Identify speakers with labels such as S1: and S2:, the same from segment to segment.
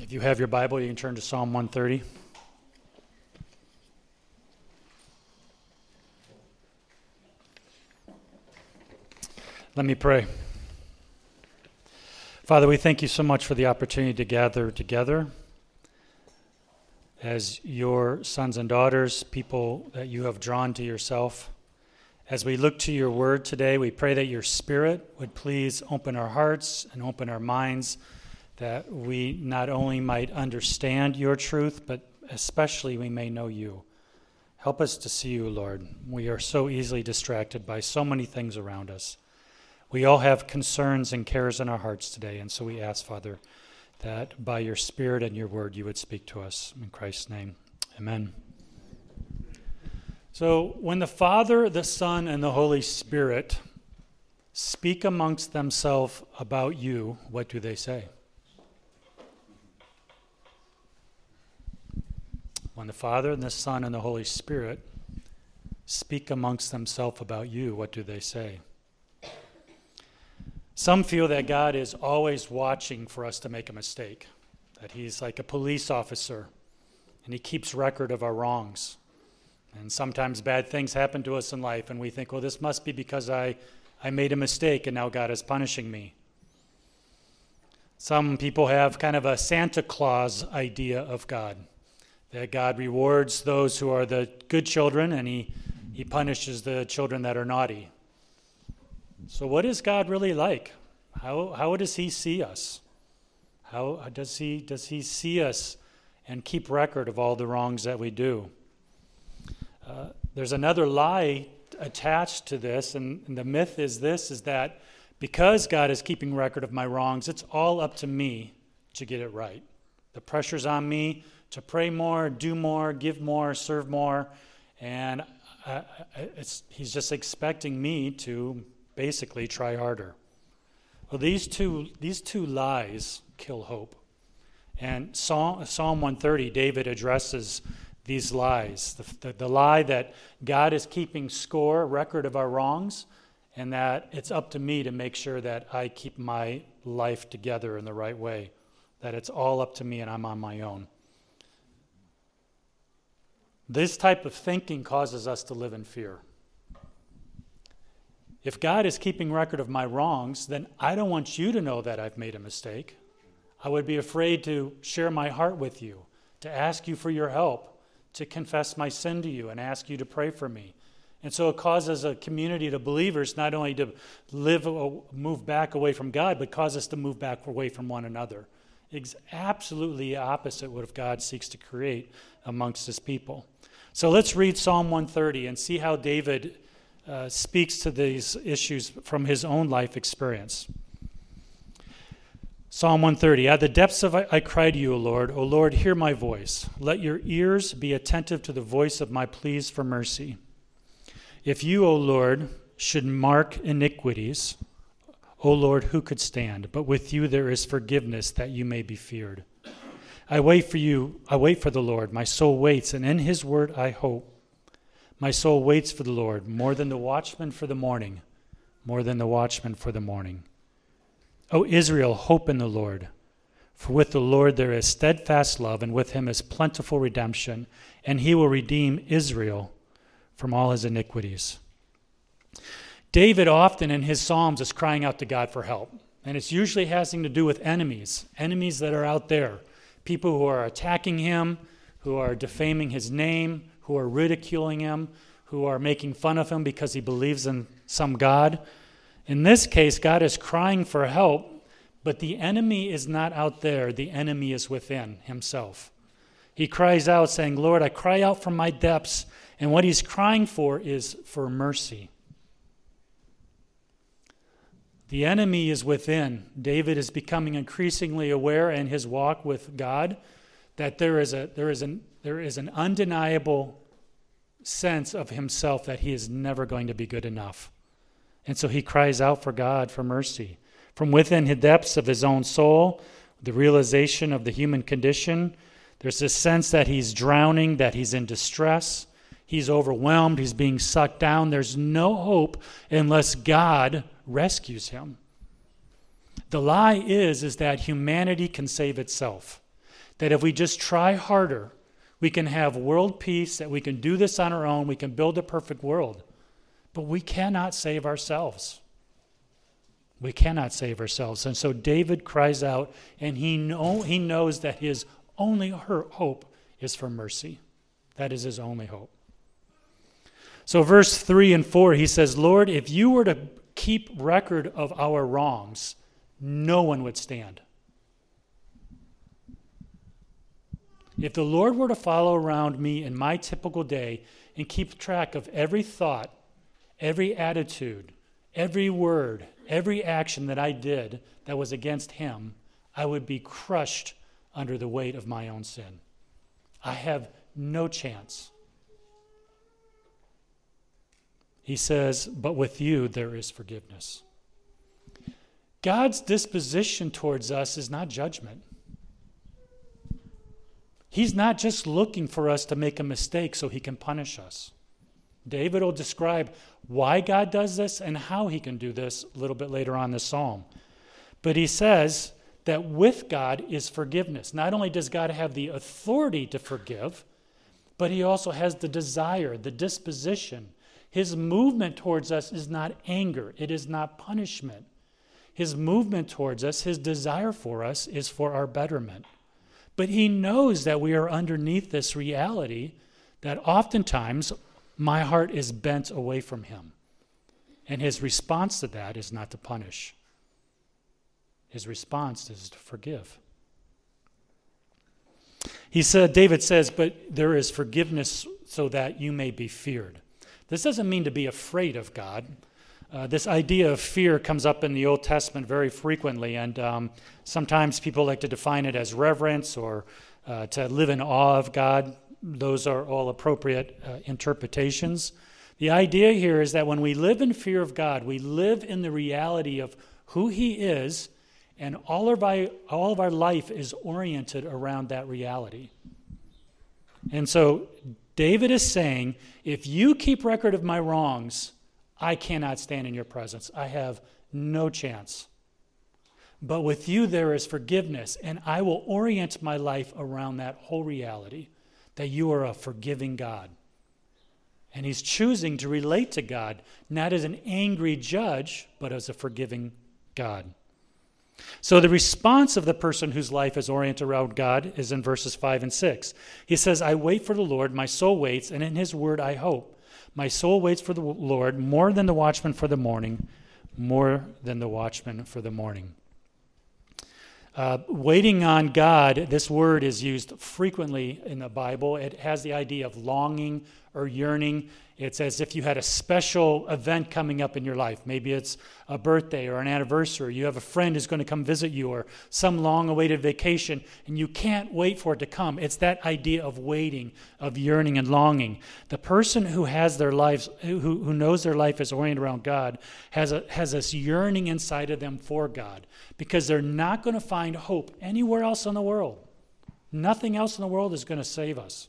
S1: If you have your Bible, you can turn to Psalm 130. Let me pray. Father, we thank you so much for the opportunity to gather together as your sons and daughters, people that you have drawn to yourself. As we look to your word today, we pray that your Spirit would please open our hearts and open our minds, that we not only might understand your truth, but especially we may know you. Help us to see you, Lord. We are so easily distracted by so many things around us. We all have concerns and cares in our hearts today, and so we ask, Father, that by your Spirit and your word you would speak to us. In Christ's name, amen. So when the Father, the Son, and the Holy Spirit speak amongst themselves about you, what do they say? When the Father and the Son and the Holy Spirit speak amongst themselves about you, what do they say? Some feel that God is always watching for us to make a mistake, that he's like a police officer, and he keeps record of our wrongs. And sometimes bad things happen to us in life, and we think, well, this must be because I made a mistake, and now God is punishing me. Some people have kind of a Santa Claus idea of God, that God rewards those who are the good children, and he punishes the children that are naughty. So what is God really like? How does he see us? How does he see us and keep record of all the wrongs that we do? There's another lie attached to this, and the myth is that because God is keeping record of my wrongs, it's all up to me to get it right. The pressure's on me to pray more, do more, give more, serve more, and he's just expecting me to basically try harder. Well, these two lies kill hope. And Psalm 130, David addresses these lies. The lie that God is keeping record of our wrongs, and that it's up to me to make sure that I keep my life together in the right way, that it's all up to me and I'm on my own. This type of thinking causes us to live in fear. If God is keeping record of my wrongs, then I don't want you to know that I've made a mistake. I would be afraid to share my heart with you, to ask you for your help, to confess my sin to you and ask you to pray for me. And so it causes a community of believers not only to move back away from God, but cause us to move back away from one another. It's absolutely opposite what God seeks to create amongst his people. So let's read Psalm 130 and see how David speaks to these issues from his own life experience. Psalm 130, at the depths of I cry to you, O Lord, hear my voice. Let your ears be attentive to the voice of my pleas for mercy. If you, O Lord, should mark iniquities, O Lord, who could stand? But with you there is forgiveness, that you may be feared. I wait for the Lord. My soul waits, and in his word I hope. My soul waits for the Lord, more than the watchman for the morning, more than the watchman for the morning. O Israel, hope in the Lord. For with the Lord there is steadfast love, and with him is plentiful redemption, and he will redeem Israel from all his iniquities. David often in his Psalms is crying out to God for help, and it's usually having to do with enemies that are out there, people who are attacking him, who are defaming his name, who are ridiculing him, who are making fun of him because he believes in some God. In this case, God is crying for help, but the enemy is not out there. The enemy is within himself. He cries out saying, Lord, I cry out from my depths. And what he's crying for is for mercy. The enemy is within. David is becoming increasingly aware in his walk with God that there is an undeniable sense of himself that he is never going to be good enough. And so he cries out for God for mercy. From within the depths of his own soul, the realization of the human condition, there's this sense that he's drowning, that he's in distress, he's overwhelmed, he's being sucked down. There's no hope unless God rescues him. The lie is that humanity can save itself. that if we just try harder, we can have world peace, that we can do this on our own, we can build a perfect world. But we cannot save ourselves. We cannot save ourselves. And so David cries out, and he knows that his only hope is for mercy. That is his only hope. So verse 3 and 4, he says, Lord, if you were to keep record of our wrongs, no one would stand. If the Lord were to follow around me in my typical day and keep track of every thought, every attitude, every word, every action that I did that was against him, I would be crushed under the weight of my own sin. I have no chance. He says, but with you there is forgiveness. God's disposition towards us is not judgment. He's not just looking for us to make a mistake so he can punish us. David will describe why God does this and how he can do this a little bit later on in the psalm. But he says that with God is forgiveness. Not only does God have the authority to forgive, but he also has the desire, the disposition. His movement towards us is not anger. It is not punishment. His movement towards us, his desire for us, is for our betterment. But he knows that we are underneath this reality that oftentimes my heart is bent away from him. And his response to that is not to punish. His response is to forgive. David says, but there is forgiveness so that you may be feared. This doesn't mean to be afraid of God. This idea of fear comes up in the Old Testament very frequently, and sometimes people like to define it as reverence or to live in awe of God. Those are all appropriate interpretations. The idea here is that when we live in fear of God, we live in the reality of who he is, and all of our life is oriented around that reality. And so David is saying, if you keep record of my wrongs, I cannot stand in your presence. I have no chance. But with you there is forgiveness, and I will orient my life around that whole reality, that you are a forgiving God. And he's choosing to relate to God, not as an angry judge, but as a forgiving God. So the response of the person whose life is oriented around God is in verses 5 and 6. He says, I wait for the Lord, my soul waits, and in his word I hope. My soul waits for the Lord more than the watchman for the morning, more than the watchman for the morning. Waiting on God, this word is used frequently in the Bible. It has the idea of longing or yearning. It's as if you had a special event coming up in your life. Maybe it's a birthday or an anniversary. You have a friend who's going to come visit you, or some long-awaited vacation, and you can't wait for it to come. It's that idea of waiting, of yearning and longing. The person who has their lives, who knows their life is oriented around God, has this yearning inside of them for God, because they're not going to find hope anywhere else in the world. Nothing else in the world is going to save us.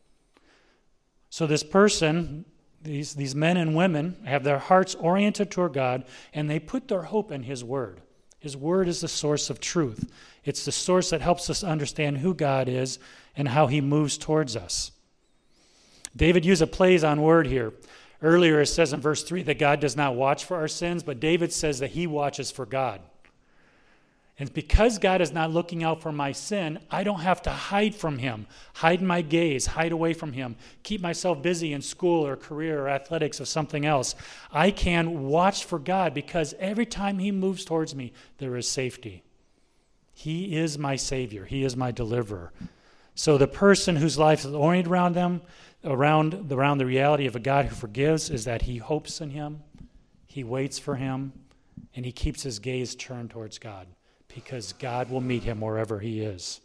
S1: So this person, these men and women, have their hearts oriented toward God, and they put their hope in his word. His word is the source of truth. It's the source that helps us understand who God is and how he moves towards us. David used a plays on word here. Earlier it says in verse 3 that God does not watch for our sins, but David says that he watches for God. And because God is not looking out for my sin, I don't have to hide from him, hide my gaze, hide away from him, keep myself busy in school or career or athletics or something else. I can watch for God, because every time he moves towards me, there is safety. He is my Savior. He is my deliverer. So the person whose life is oriented around the reality of a God who forgives is that he hopes in him, he waits for him, and he keeps his gaze turned towards God, because God will meet him wherever he is.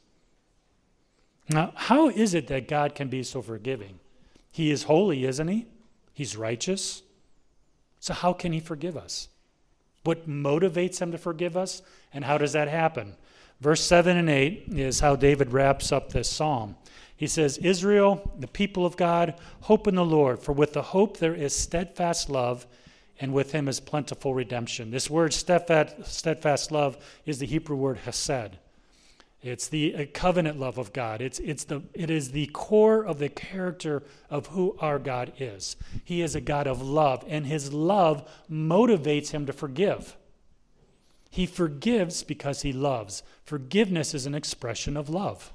S1: Now, how is it that God can be so forgiving? He is holy, isn't he? He's righteous. So how can he forgive us? What motivates him to forgive us? And how does that happen? Verse 7 and 8 is how David wraps up this psalm. He says, Israel, the people of God, hope in the Lord, for with the hope there is steadfast love, and with him is plentiful redemption. This word, steadfast love, is the Hebrew word hesed. It's the covenant love of God. It is the core of the character of who our God is. He is a God of love, and his love motivates him to forgive. He forgives because he loves. Forgiveness is an expression of love.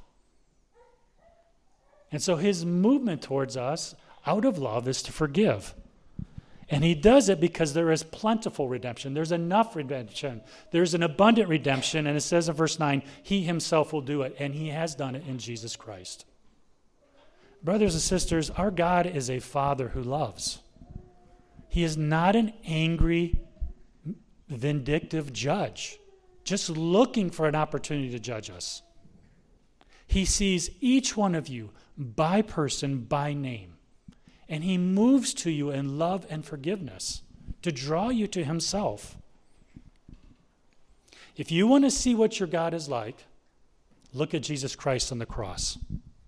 S1: And so his movement towards us out of love is to forgive. And he does it because there is plentiful redemption. There's enough redemption. There's an abundant redemption. And it says in verse 9, he himself will do it. And he has done it in Jesus Christ. Brothers and sisters, our God is a Father who loves. He is not an angry, vindictive judge, just looking for an opportunity to judge us. He sees each one of you by person, by name. And he moves to you in love and forgiveness to draw you to himself. If you want to see what your God is like, look at Jesus Christ on the cross.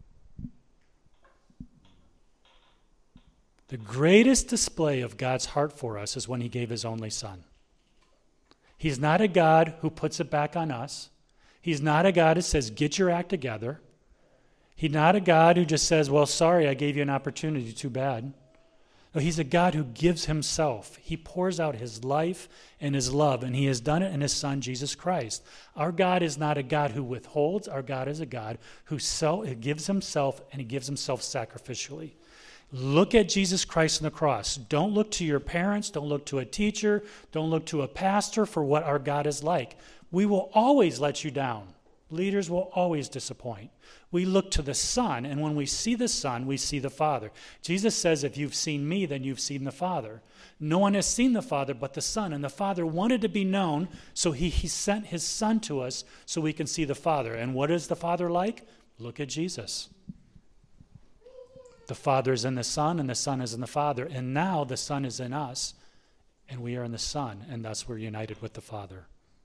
S1: The greatest display of God's heart for us is when he gave his only son. He's not a God who puts it back on us. He's not a God who says, get your act together. He's not a God who just says, well, sorry, I gave you an opportunity, too bad. No, he's a God who gives himself. He pours out his life and his love, and he has done it in his Son, Jesus Christ. Our God is not a God who withholds. Our God is a God who gives himself, and he gives himself sacrificially. Look at Jesus Christ on the cross. Don't look to your parents. Don't look to a teacher. Don't look to a pastor for what our God is like. We will always let you down. Leaders will always disappoint. We look to the Son, and when we see the Son, we see the Father. Jesus says, if you've seen me, then you've seen the Father. No one has seen the Father but the Son, and the Father wanted to be known, so he sent his Son to us so we can see the Father. And what is the Father like? Look at Jesus. The Father is in the Son, and the Son is in the Father. And now the Son is in us, and we are in the Son, and thus we're united with the Father.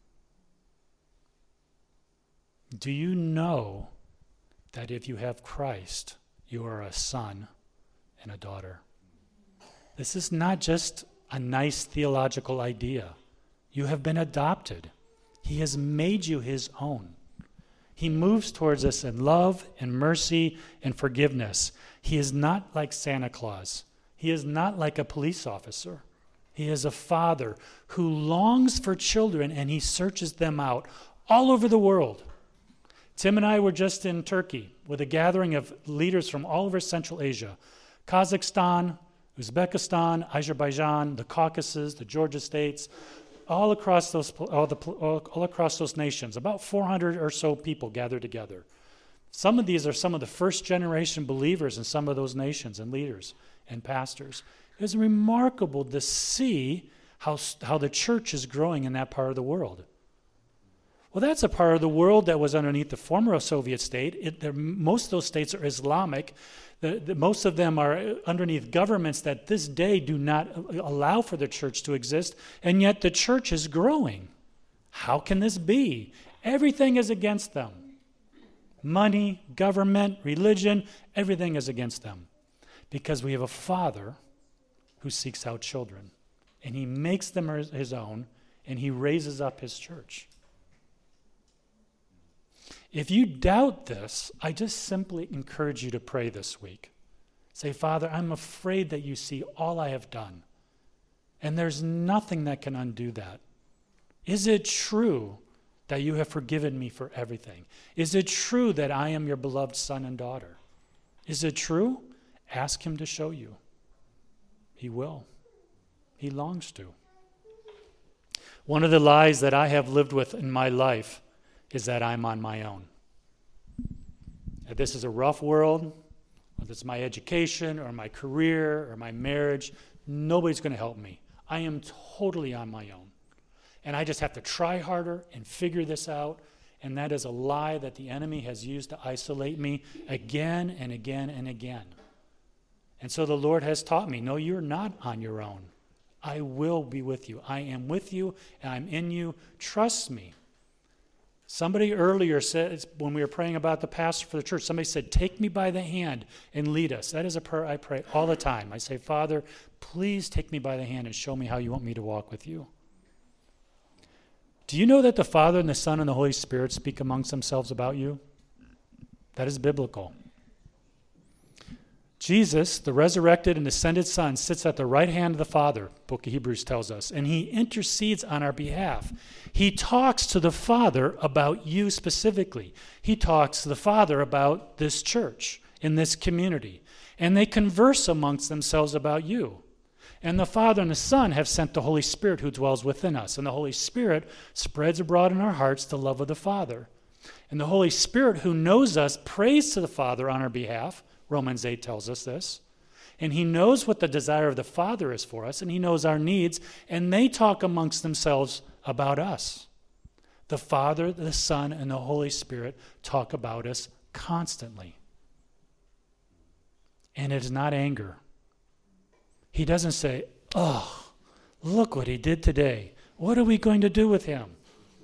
S1: Do you know that if you have Christ, you are a son and a daughter? This is not just a nice theological idea. You have been adopted. He has made you his own. He moves towards us in love and mercy and forgiveness. He is not like Santa Claus. He is not like a police officer. He is a father who longs for children, and he searches them out all over the world. Tim and I were just in Turkey with a gathering of leaders from all over Central Asia, Kazakhstan, Uzbekistan, Azerbaijan, the Caucasus, the Georgia states, all across those nations. About 400 or so people gathered together. Some of these are some of the first generation believers in some of those nations and leaders and pastors. It was remarkable to see how the church is growing in that part of the world. Well, that's a part of the world that was underneath the former Soviet state. Most of those states are Islamic. Most of them are underneath governments that this day do not allow for the church to exist, and yet the church is growing. How can this be? Everything is against them. Money, government, religion, everything is against them. Because we have a Father who seeks out children, and he makes them his own, and he raises up his church. If you doubt this, I just simply encourage you to pray this week. Say, Father, I'm afraid that you see all I have done, and there's nothing that can undo that. Is it true that you have forgiven me for everything? Is it true that I am your beloved son and daughter? Is it true? Ask him to show you. He will. He longs to. One of the lies that I have lived with in my life is that I'm on my own. That this is a rough world, whether it's my education or my career or my marriage, nobody's going to help me. I am totally on my own. And I just have to try harder and figure this out. And that is a lie that the enemy has used to isolate me again and again and again. And so the Lord has taught me, no, you're not on your own. I will be with you. I am with you and I'm in you. Trust me. Somebody earlier said, when we were praying about the pastor for the church, somebody said, take me by the hand and lead us. That is a prayer I pray all the time. I say, Father, please take me by the hand and show me how you want me to walk with you. Do you know that the Father and the Son and the Holy Spirit speak amongst themselves about you? That is biblical. Jesus, the resurrected and ascended Son, sits at the right hand of the Father, Book of Hebrews tells us, and he intercedes on our behalf. He talks to the Father about you specifically. He talks to the Father about this church, in this community, and they converse amongst themselves about you. And the Father and the Son have sent the Holy Spirit who dwells within us, and the Holy Spirit spreads abroad in our hearts the love of the Father. And the Holy Spirit who knows us prays to the Father on our behalf. Romans 8 tells us this. And he knows what the desire of the Father is for us, and he knows our needs, and they talk amongst themselves about us. The Father, the Son, and the Holy Spirit talk about us constantly. And it is not anger. He doesn't say, oh, look what he did today. What are we going to do with him?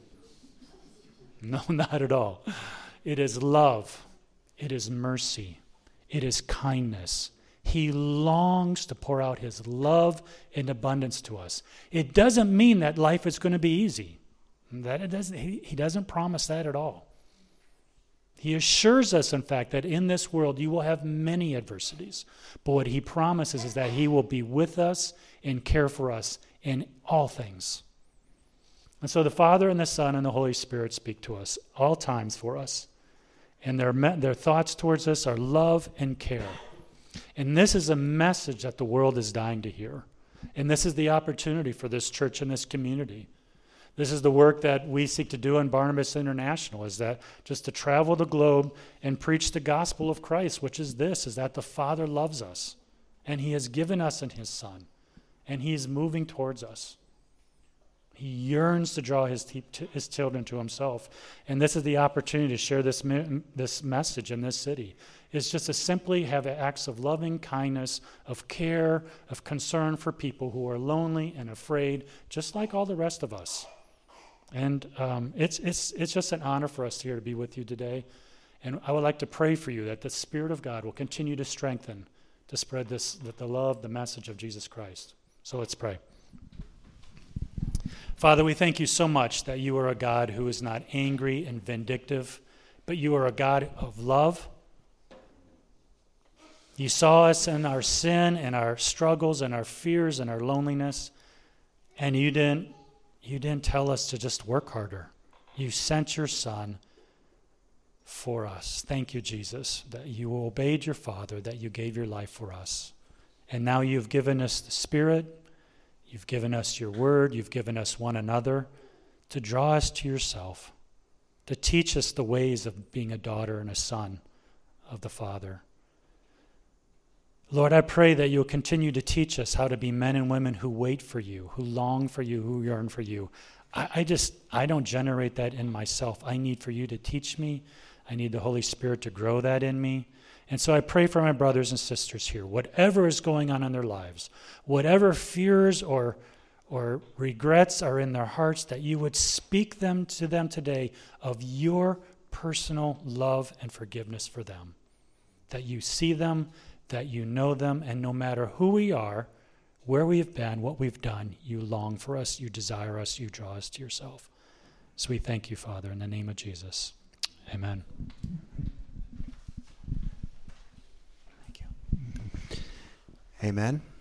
S1: No, not at all. It is love. It is mercy. It is kindness. He longs to pour out his love in abundance to us. It doesn't mean that life is going to be easy. He doesn't promise that at all. He assures us, in fact, that in this world you will have many adversities. But what he promises is that he will be with us and care for us in all things. And so the Father and the Son and the Holy Spirit speak to us all times for us. And their thoughts towards us are love and care. And this is a message that the world is dying to hear. And this is the opportunity for this church and this community. This is the work that we seek to do in Barnabas International, is that just to travel the globe and preach the gospel of Christ, which is this, is that the Father loves us. And he has given us in his Son. And he is moving towards us. He yearns to draw his children to himself. And this is the opportunity to share this message in this city. It's just to simply have acts of loving kindness, of care, of concern for people who are lonely and afraid, just like all the rest of us. And it's just an honor for us here to be with you today. And I would like to pray for you that the Spirit of God will continue to strengthen, to spread the love, the message of Jesus Christ. So let's pray. Father, we thank you so much that you are a God who is not angry and vindictive, but you are a God of love. You saw us in our sin and our struggles and our fears and our loneliness, and you didn't tell us to just work harder. You sent your Son for us. Thank you, Jesus, that you obeyed your Father, that you gave your life for us. And now you've given us the Spirit. You've given us your word. You've given us one another to draw us to yourself, to teach us the ways of being a daughter and a son of the Father. Lord, I pray that you'll continue to teach us how to be men and women who wait for you, who long for you, who yearn for you. I don't generate that in myself. I need for you to teach me. I need the Holy Spirit to grow that in me. And so I pray for my brothers and sisters here, whatever is going on in their lives, whatever fears or regrets are in their hearts, that you would speak to them today of your personal love and forgiveness for them, that you see them, that you know them, and no matter who we are, where we have been, what we've done, you long for us, you desire us, you draw us to yourself. So we thank you, Father, in the name of Jesus. Amen.
S2: Amen.